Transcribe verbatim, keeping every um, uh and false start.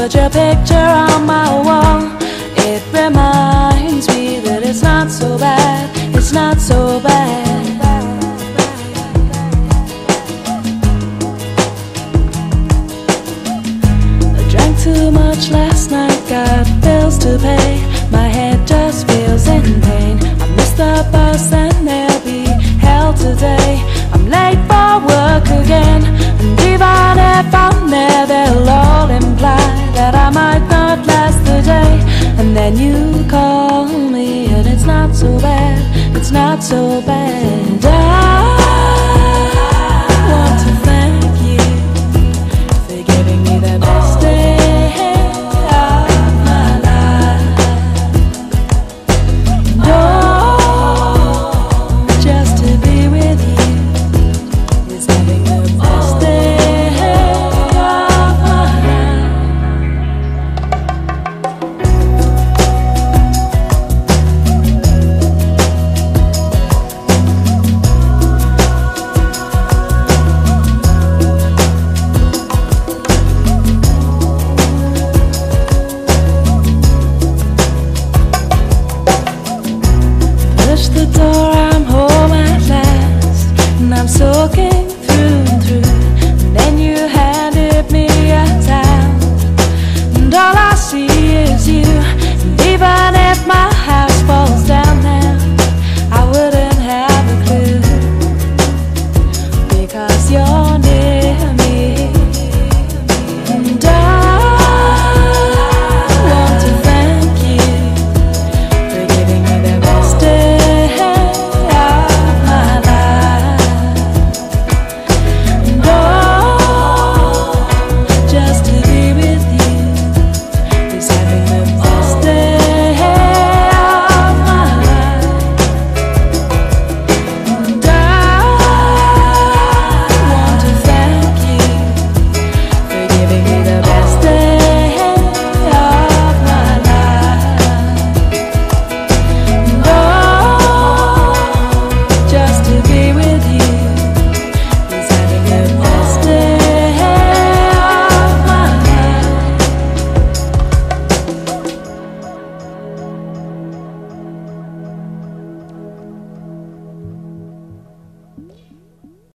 put your picture on my wall. It reminds me that it's not so bad, it's not so bad. I drank too much last night, got bills to pay. My head just feels in pain. I missed the bus and there'll be hell today. I'm late for work again, and even if I'm there, they'll all imply that I might not last the day. And then you call me and it's not so bad, it's not so bad.